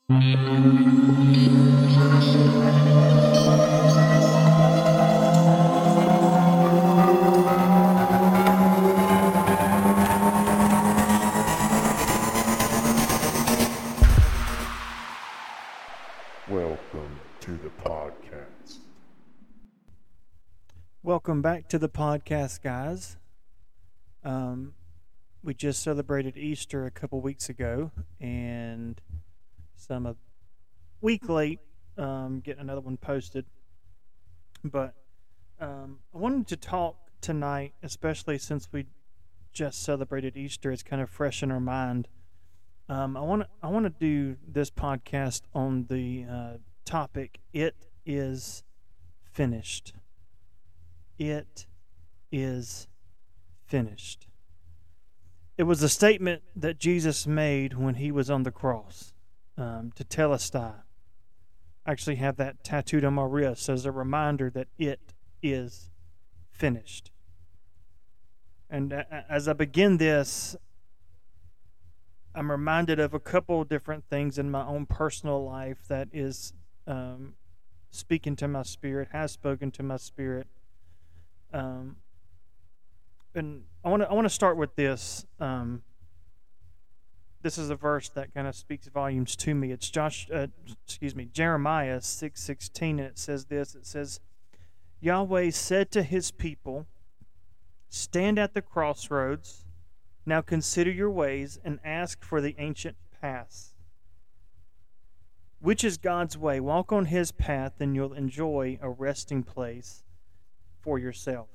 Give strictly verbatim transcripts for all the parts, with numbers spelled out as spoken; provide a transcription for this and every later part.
Welcome to the podcast. Welcome back to the podcast, guys. Um, we just celebrated Easter a couple weeks ago, and some a week late um, getting another one posted. But um, I wanted to talk tonight, especially since we just celebrated Easter. It's kind of fresh in our mind. Um, I want to I want to do this podcast on the uh, topic. It is finished. It is finished. It was a statement that Jesus made when he was on the cross, um, to Telestai. I actually have that tattooed on my wrist as a reminder that it is finished. And as I begin this, I'm reminded of a couple of different things in my own personal life that is um, speaking to my spirit, has spoken to my spirit. Um, and I want to I want to start with this. Um, this is a verse that kind of speaks volumes to me. It's Josh, uh, excuse me, Jeremiah six sixteen, and it says this. It says, Yahweh said to his people, "Stand at the crossroads. Now consider your ways and ask for the ancient paths. Which is God's way? Walk on his path, and you'll enjoy a resting place for yourself."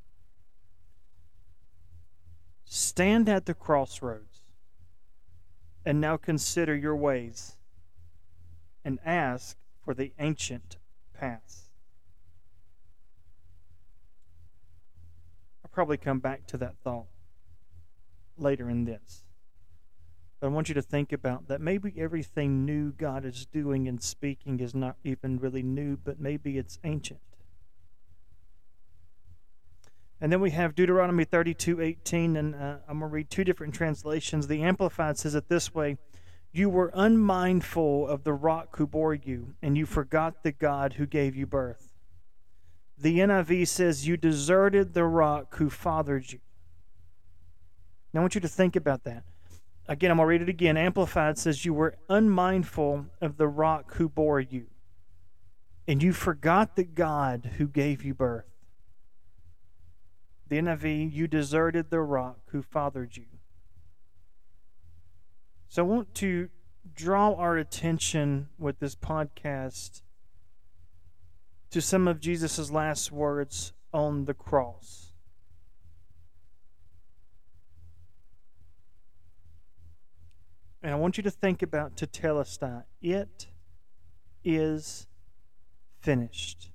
Stand at the crossroads and now consider your ways and ask for the ancient paths. I'll probably come back to that thought later in this. But I want you to think about that maybe everything new God is doing and speaking is not even really new, but maybe it's ancient. And then we have Deuteronomy thirty-two eighteen, and uh, I'm going to read two different translations. The Amplified says it this way: "You were unmindful of the rock who bore you, and you forgot the God who gave you birth." The N I V says, "You deserted the rock who fathered you." Now I want you to think about that. Again, I'm going to read it again. Amplified says, "You were unmindful of the rock who bore you, and you forgot the God who gave you birth." The N I V, "You deserted the rock who fathered you." So I want to draw our attention with this podcast to some of Jesus' last words on the cross. And I want you to think about Tetelestai. It is finished.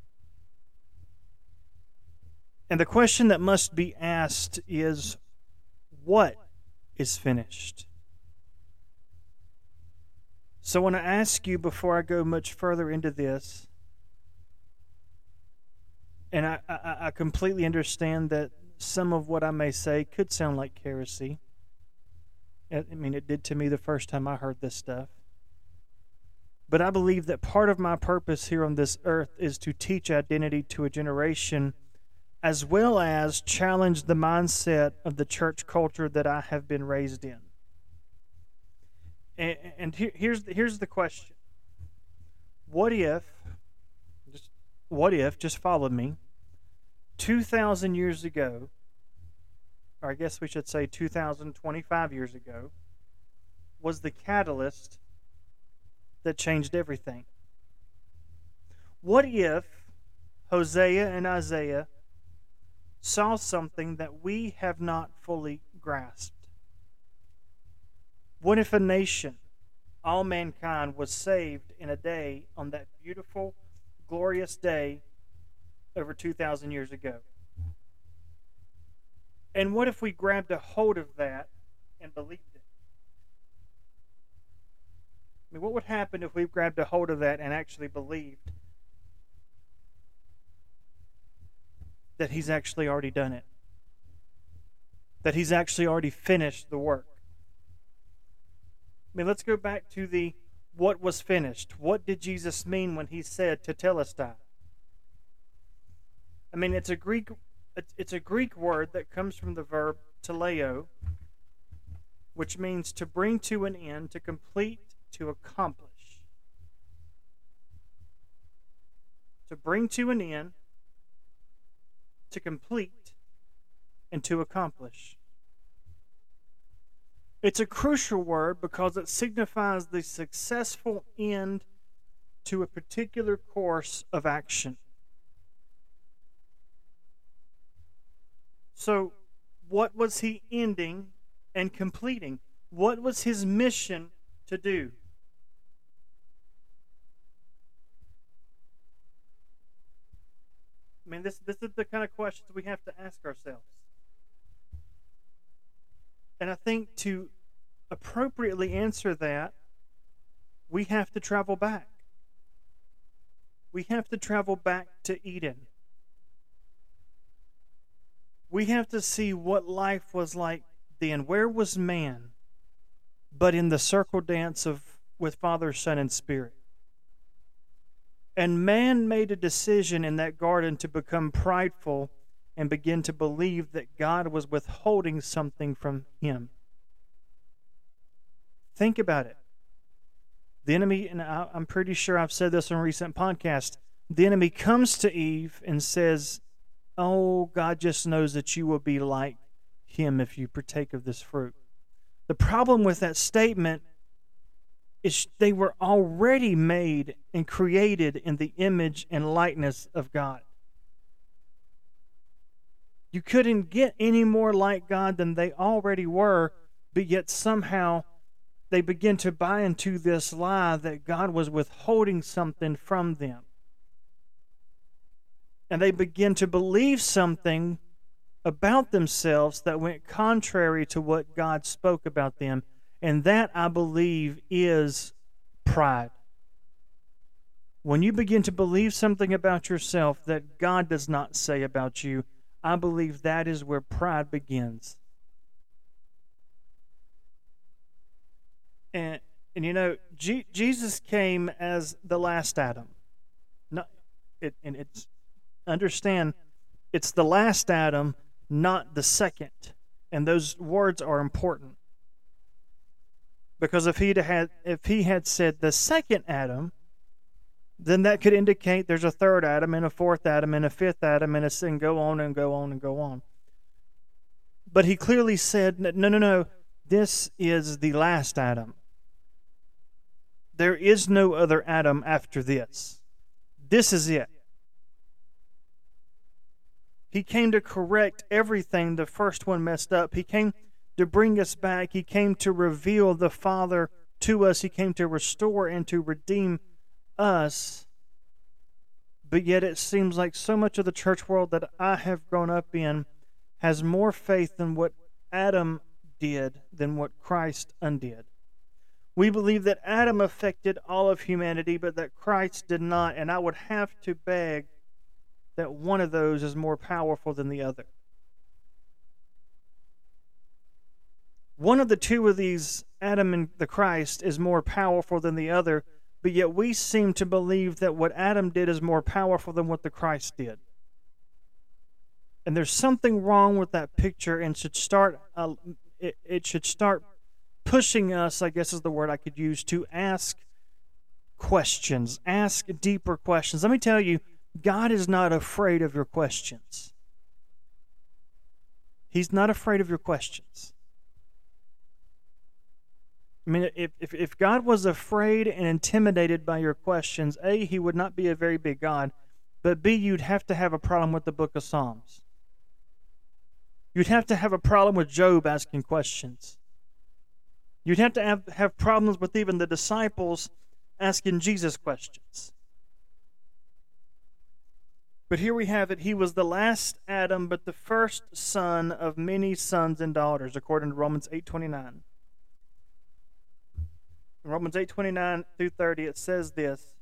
And the question that must be asked is, what is finished? So when I ask you, before I go much further into this, and I, I, I completely understand that some of what I may say could sound like heresy. I mean, it did to me the first time I heard this stuff. But I believe that part of my purpose here on this earth is to teach identity to a generation, as well as challenge the mindset of the church culture that I have been raised in. And, and here, here's the, here's the question: What if, just what if, just follow me, two thousand years ago, or I guess we should say two thousand twenty-five years ago, was the catalyst that changed everything? What if Hosea and Isaiah saw something that we have not fully grasped? What if a nation, all mankind, was saved in a day on that beautiful, glorious day over two thousand years ago? And what if we grabbed a hold of that and believed it? I mean, what would happen if we grabbed a hold of that and actually believed that He's actually already done it? That He's actually already finished the work? I mean, let's go back to the what was finished? What did Jesus mean when he said tetelestai? I mean, it's a Greek it's a Greek word that comes from the verb teleo, which means to bring to an end, to complete, to accomplish. To bring to an end, to complete, and to accomplish. It's a crucial word because it signifies the successful end to a particular course of action. So, what was he ending and completing? What was his mission to do? I mean, this, this is the kind of questions we have to ask ourselves. And I think to appropriately answer that, we have to travel back. We have to travel back to Eden. We have to see what life was like then. Where was man but in the circle dance of with Father, Son, and Spirit? And man made a decision in that garden to become prideful and begin to believe that God was withholding something from him. Think about it. The enemy, and I'm pretty sure I've said this on a recent podcast, the enemy comes to Eve and says, "Oh, God just knows that you will be like him if you partake of this fruit." The problem with that statement is they were already made and created in the image and likeness of God. You couldn't get any more like God than they already were, but yet somehow they begin to buy into this lie that God was withholding something from them. And they begin to believe something about themselves that went contrary to what God spoke about them. And that, I believe, is pride. When you begin to believe something about yourself that God does not say about you, I believe that is where pride begins. And, and you know, G- Jesus came as the last Adam. Not, it, and it's understand, it's the last Adam, not the second. And those words are important. Because if he had if he had said the second Adam, then that could indicate there's a third Adam and a fourth Adam and a fifth Adam and a and go on and go on and go on. But he clearly said, no, no, no, this is the last Adam. There is no other Adam after this. This is it. He came to correct everything the first one messed up. He came to bring us back. He came to reveal the Father to us. He came to restore and to redeem us. But yet it seems like so much of the church world that I have grown up in has more faith in what Adam did than what Christ undid. We believe that Adam affected all of humanity, but that Christ did not. And I would have to beg that one of those is more powerful than the other. One of the two of these, Adam and the Christ, is more powerful than the other, but yet we seem to believe that what Adam did is more powerful than what the Christ did. And there's something wrong with that picture, and should start. Uh, it, it should start pushing us, I guess is the word I could use, to ask questions, ask deeper questions. Let me tell you, God is not afraid of your questions. He's not afraid of your questions. I mean, if, if, if God was afraid and intimidated by your questions, A, he would not be a very big God, but B, you'd have to have a problem with the book of Psalms. You'd have to have a problem with Job asking questions. You'd have to have, have problems with even the disciples asking Jesus questions. But here we have it. He was the last Adam, but the first son of many sons and daughters, according to Romans eight twenty-nine. In Romans eight twenty-nine through thirty, it says this.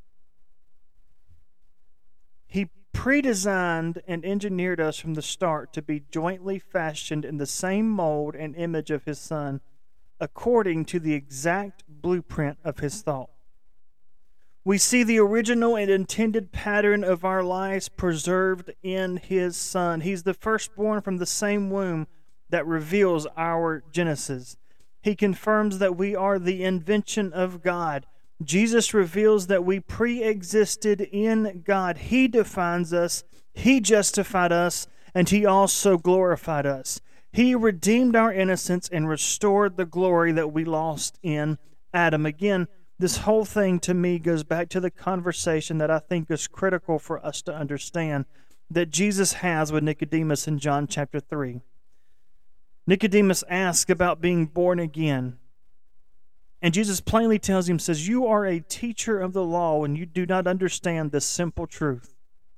He predesigned and engineered us from the start to be jointly fashioned in the same mold and image of his Son, according to the exact blueprint of his thought. We see the original and intended pattern of our lives preserved in his Son. He's the firstborn from the same womb that reveals our Genesis. He confirms that we are the invention of God. Jesus reveals that we pre-existed in God. He defines us, he justified us, and he also glorified us. He redeemed our innocence and restored the glory that we lost in Adam. Again, this whole thing to me goes back to the conversation that I think is critical for us to understand that Jesus has with Nicodemus in John chapter three. Nicodemus asks about being born again. And Jesus plainly tells him, says, you are a teacher of the law and you do not understand this simple truth.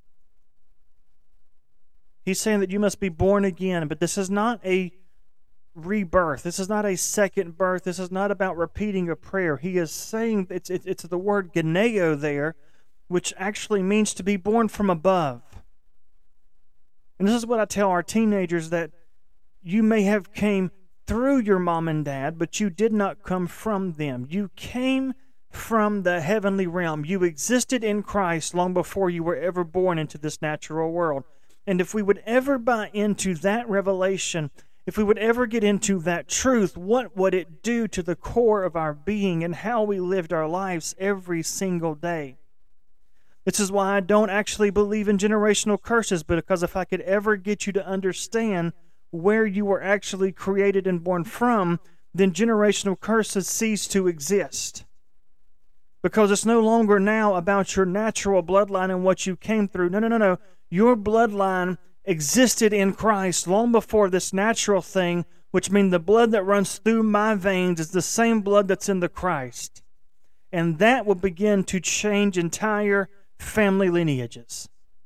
He's saying that you must be born again, but this is not a rebirth. This is not a second birth. This is not about repeating a prayer. He is saying, it's, it's, it's the word geneo there, which actually means to be born from above. And this is what I tell our teenagers, that you may have came through your mom and dad, but you did not come from them. You came from the heavenly realm. You existed in Christ long before you were ever born into this natural world. And if we would ever buy into that revelation, if we would ever get into that truth, what would it do to the core of our being and how we lived our lives every single day? This is why I don't actually believe in generational curses, because if I could ever get you to understand where you were actually created and born from, then generational curses cease to exist. Because it's no longer now about your natural bloodline and what you came through. No, no, no, no. Your bloodline existed in Christ long before this natural thing, which means the blood that runs through my veins is the same blood that's in the Christ. And that will begin to change entire family lineages.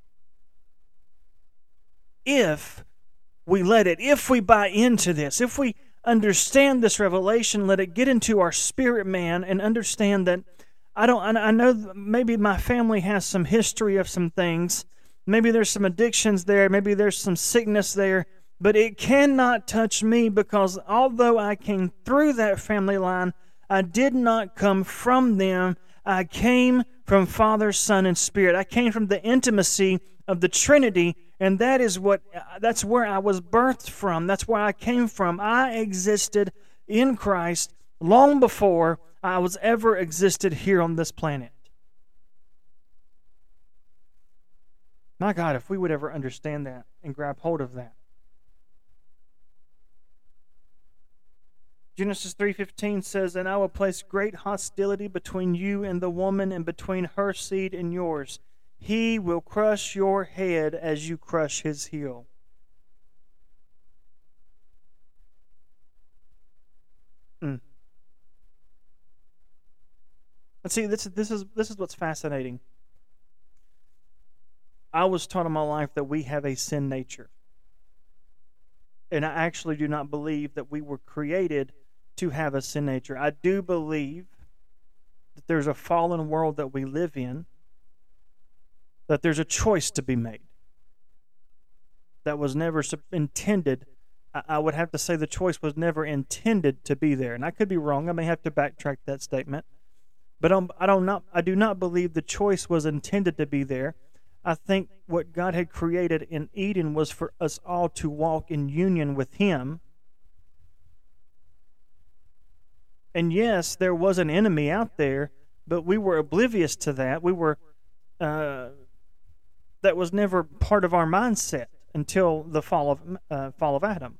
If we let it, if we buy into this, if we understand this revelation, let it get into our spirit man and understand that I don't, I know maybe my family has some history of some things. Maybe there's some addictions there. Maybe there's some sickness there. But it cannot touch me, because although I came through that family line, I did not come from them. I came from Father, Son, and Spirit. I came from the intimacy of the Trinity, and that is what, that's where I was birthed from. That's where I came from. I existed in Christ long before I was ever existed here on this planet. My God, if we would ever understand that and grab hold of that. Genesis three fifteen says, and I will place great hostility between you and the woman, and between her seed and yours. He will crush your head as you crush his heel. Mm. Let's see, this, this, is, this is what's fascinating. I was taught in my life that we have a sin nature. And I actually do not believe that we were created to have a sin nature. I do believe that there's a fallen world that we live in, that there's a choice to be made that was never intended. I would have to say the choice was never intended to be there. And I could be wrong. I may have to backtrack that statement. But I don't not, I do not believe the choice was intended to be there. I think what God had created in Eden was for us all to walk in union with Him. And yes, there was an enemy out there, but we were oblivious to that. We were, uh, that was never part of our mindset until the fall of uh, fall of Adam.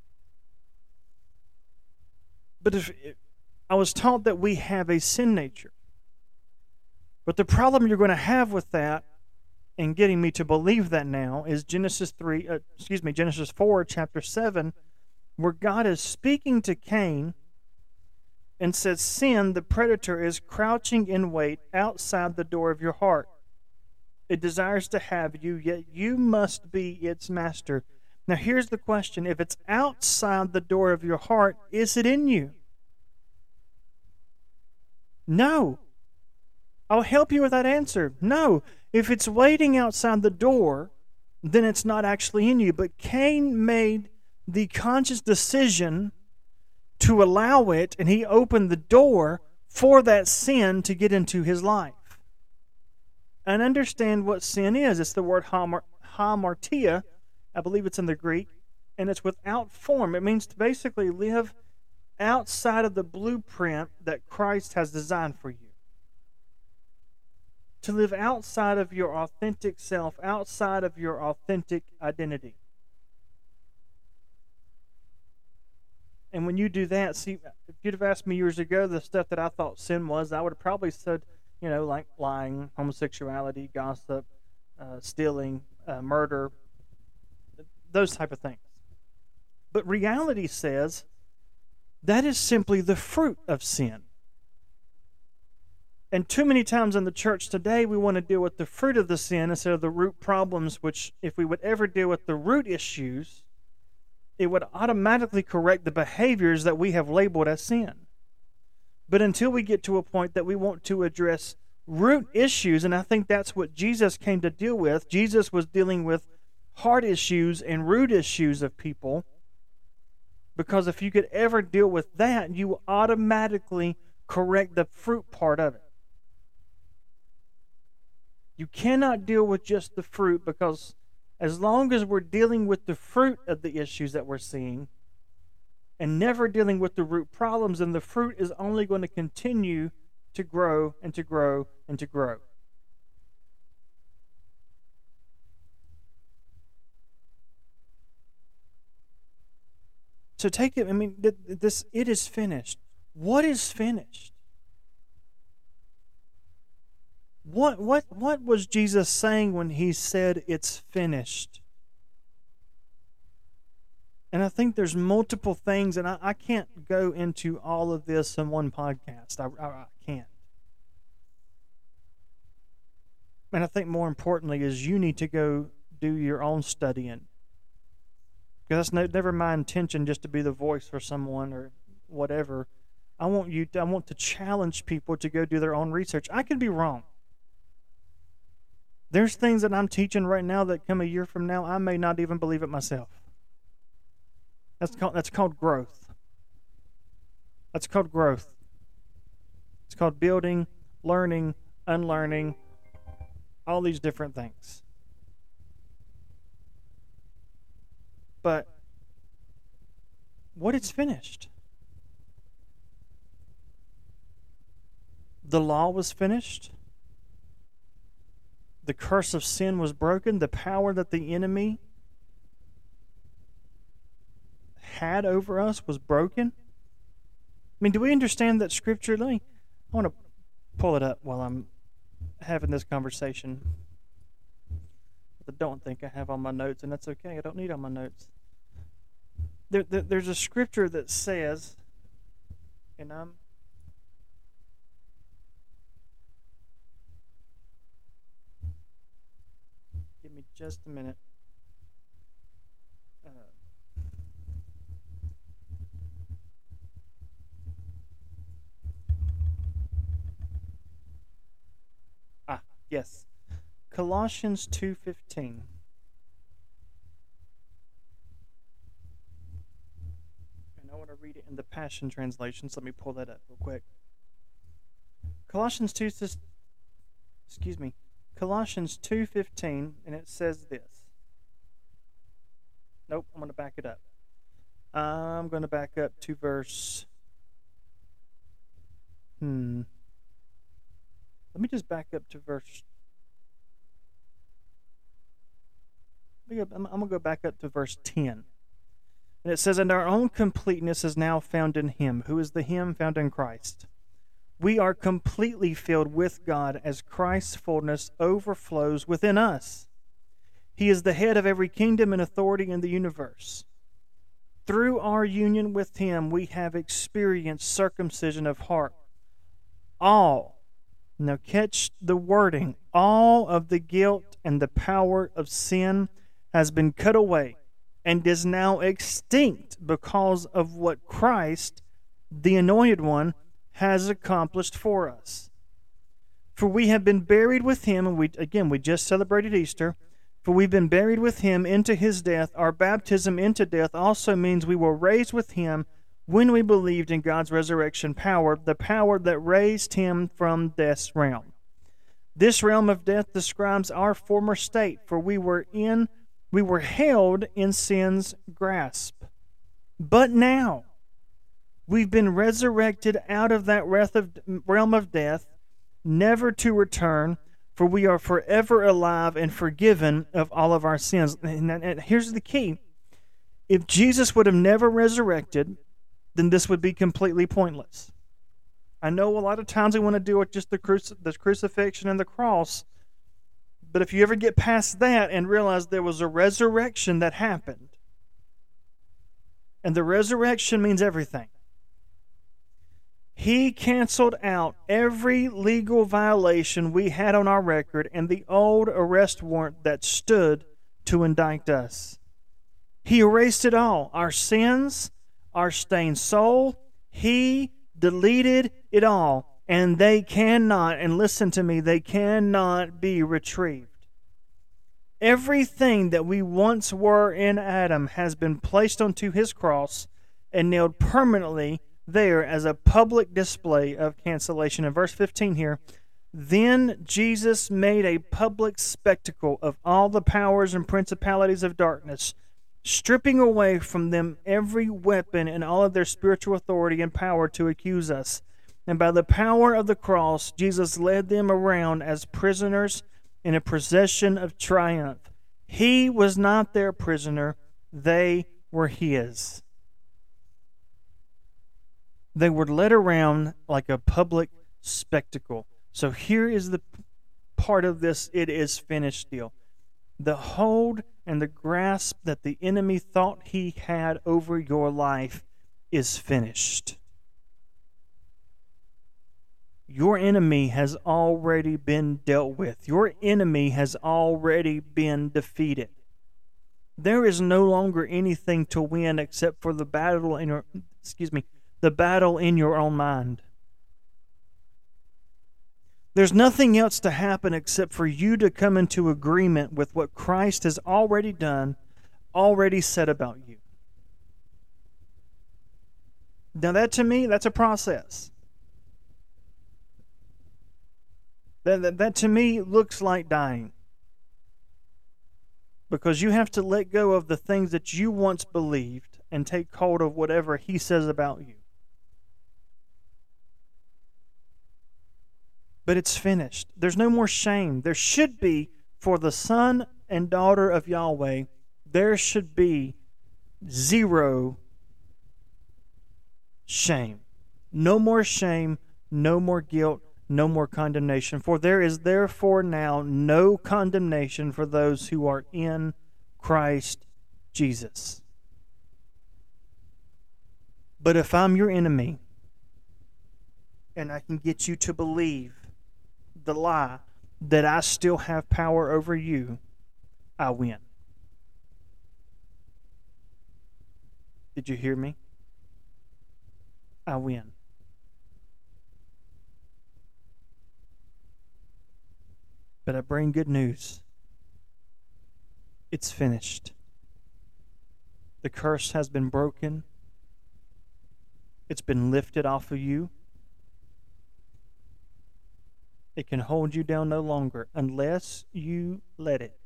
But if, I was taught that we have a sin nature. But the problem you're going to have with that, and getting me to believe that now, is Genesis three, uh, excuse me, Genesis four, chapter seven, where God is speaking to Cain and says, sin, the predator, is crouching in wait outside the door of your heart. It desires to have you, yet you must be its master. Now here's the question. If it's outside the door of your heart, is it in you? No. I'll help you with that answer. No. If it's waiting outside the door, then it's not actually in you. But Cain made the conscious decision to allow it, and he opened the door for that sin to get into his life. And understand what sin is. It's the word hamartia. I believe it's in the Greek, and it's without form. It means to basically live outside of the blueprint that Christ has designed for you. To live outside of your authentic self, outside of your authentic identity. And when you do that, see, if you'd have asked me years ago the stuff that I thought sin was, I would have probably said, you know, like lying, homosexuality, gossip, uh, stealing, uh, murder, those type of things. But reality says that is simply the fruit of sin. And too many times in the church today, we want to deal with the fruit of the sin instead of the root problems, which if we would ever deal with the root issues, it would automatically correct the behaviors that we have labeled as sin. But until we get to a point that we want to address root issues, and I think that's what Jesus came to deal with. Jesus was dealing with heart issues and root issues of people, because if you could ever deal with that, you will automatically correct the fruit part of it. You cannot deal with just the fruit, because as long as we're dealing with the fruit of the issues that we're seeing and never dealing with the root problems, then the fruit is only going to continue to grow and to grow and to grow. So take it, I mean, this, it is finished. What is finished? What what what was Jesus saying when he said it's finished? And I think there's multiple things, and I, I can't go into all of this in one podcast. I, I, I can't. And I think more importantly is you need to go do your own studying. Because that's no, never my intention just to be the voice for someone or whatever. I want you to, I want to challenge people to go do their own research. I could be wrong. There's things that I'm teaching right now that come a year from now, I may not even believe it myself. That's called, that's called growth. That's called growth. It's called building, learning, unlearning, all these different things. But what it's finished. The law was finished. The curse of sin was broken. The power that the enemy had over us was broken. I mean, do we understand that Scripture? Let me, I want to pull it up while I'm having this conversation. I don't think I have all my notes, and that's okay. I don't need all my notes. There, there, there's a Scripture that says, and I'm give me just a minute. Uh, ah, yes. Colossians two fifteen. And I want to read it in the Passion Translation, so let me pull that up real quick. Colossians two says, excuse me, Colossians two fifteen, and it says this. Nope, I'm going to back it up. I'm going to back up to verse... Hmm. Let me just back up to verse... I'm going to go back up to verse ten. And it says, and our own completeness is now found in Him. Who is the Him? Found in Christ. We are completely filled with God as Christ's fullness overflows within us. He is the head of every kingdom and authority in the universe. Through our union with Him, we have experienced circumcision of heart. All, now catch the wording, all of the guilt and the power of sin has been cut away and is now extinct because of what Christ, the Anointed One, has accomplished for us. For we have been buried with Him, and we again, we just celebrated Easter. For we've been buried with Him into His death. Our baptism into death also means we were raised with Him when we believed in God's resurrection power, the power that raised him from death's realm. This realm of death describes our former state, for we were in we were held in sin's grasp. But now we've been resurrected out of that realm of death, never to return, for we are forever alive and forgiven of all of our sins. And here's the key. If Jesus would have never resurrected, then this would be completely pointless. I know a lot of times we want to deal with just the, cruci- the crucifixion and the cross, but if you ever get past that and realize there was a resurrection that happened, and the resurrection means everything. He canceled out every legal violation we had on our record and the old arrest warrant that stood to indict us. He erased it all, our sins, our stained soul. He deleted it all, and they cannot, and listen to me, they cannot be retrieved. Everything that we once were in Adam has been placed onto his cross and nailed permanently there as a public display of cancellation. In verse fifteen here, then Jesus made a public spectacle of all the powers and principalities of darkness, stripping away from them every weapon and all of their spiritual authority and power to accuse us. And by the power of the cross, Jesus led them around as prisoners in a procession of triumph. He was not their prisoner, they were his. They were led around like a public spectacle. So here is the part of this it is finished deal. The hold and the grasp that the enemy thought he had over your life is finished. Your enemy has already been dealt with. Your enemy has already been defeated. There is no longer anything to win except for the battle in your, excuse me, the battle in your own mind. There's nothing else to happen except for you to come into agreement with what Christ has already done, already said about you. Now that to me, that's a process. That, that, that to me looks like dying. Because you have to let go of the things that you once believed and take hold of whatever he says about you. But it's finished. There's no more shame. There should be, for the son and daughter of Yahweh, there should be zero shame. No more shame, no more guilt, no more condemnation. For there is therefore now no condemnation for those who are in Christ Jesus. But if I'm your enemy, and I can get you to believe the lie that I still have power over you, I win. Did you hear me? I win. But I bring good news. It's finished. The curse has been broken. It's been lifted off of you. It can hold you down no longer unless you let it.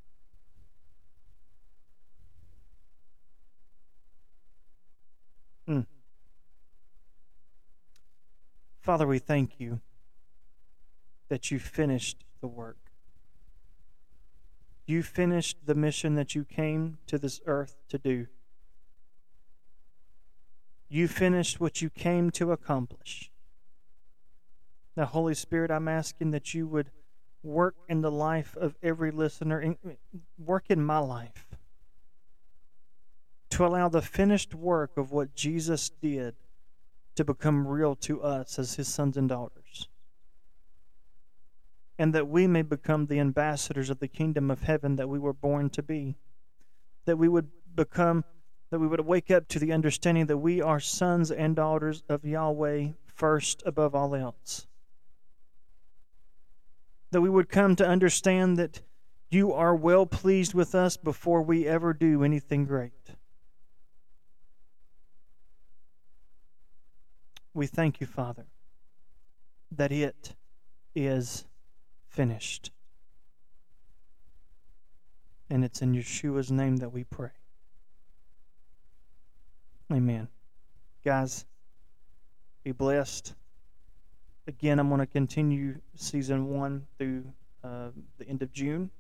Mm. Father, we thank you that you finished the work. You finished the mission that you came to this earth to do. You finished what you came to accomplish. Now, Holy Spirit, I'm asking that you would work in the life of every listener, work in my life, to allow the finished work of what Jesus did to become real to us as his sons and daughters. And that we may become the ambassadors of the kingdom of heaven that we were born to be. That we would become, that we would wake up to the understanding that we are sons and daughters of Yahweh first above all else. That we would come to understand that you are well pleased with us before we ever do anything great. we thank you, Father, that it is finished. And it's in Yeshua's name that we pray. Amen. Guys, be blessed. Again, I'm going to continue season one through uh, the end of June.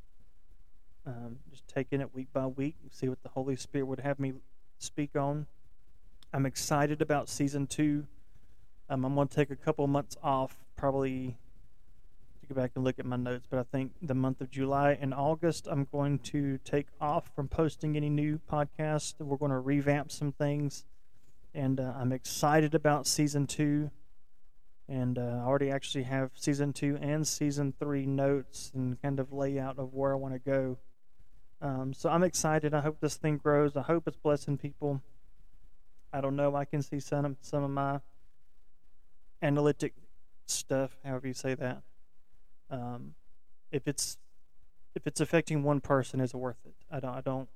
Um, just taking it week by week, see what the Holy Spirit would have me speak on. I'm excited about season two. Um, I'm going to take a couple months off, probably to go back and look at my notes, but I think the month of July and August, I'm going to take off from posting any new podcasts. We're going to revamp some things, and uh, I'm excited about season two. And uh, I already actually have season two and season three notes and kind of layout of where I want to go. Um, so I'm excited. I hope this thing grows. I hope it's blessing people. I don't know. I can see some of, some of my analytic stuff, however you say that. Um, if it's if it's affecting one person, is it worth it? I don't. I don't.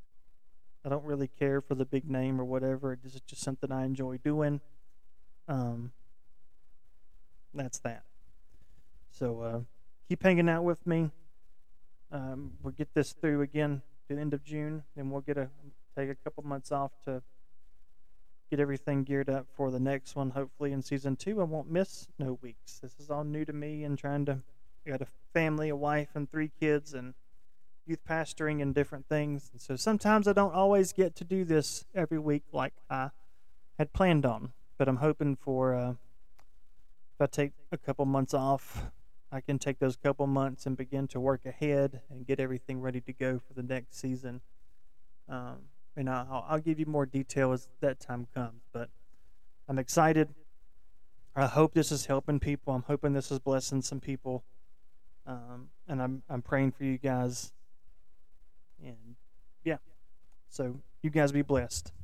I don't really care for the big name or whatever. It's just something I enjoy doing. Um, that's that. So uh, keep hanging out with me. Um, we'll get this through again to the end of June, then we'll get a take a couple months off to get everything geared up for the next one. Hopefully in season two, I won't miss no weeks. This is all new to me, and trying to. I got a family, a wife, and three kids, and youth pastoring and different things. And so sometimes I don't always get to do this every week like I had planned on. But I'm hoping for uh, if I take a couple months off, I can take those couple months and begin to work ahead and get everything ready to go for the next season. Um, and I'll, I'll give you more detail as that time comes. But I'm excited. I hope this is helping people. I'm hoping this is blessing some people. Um, and I'm I'm praying for you guys. And yeah, so you guys be blessed.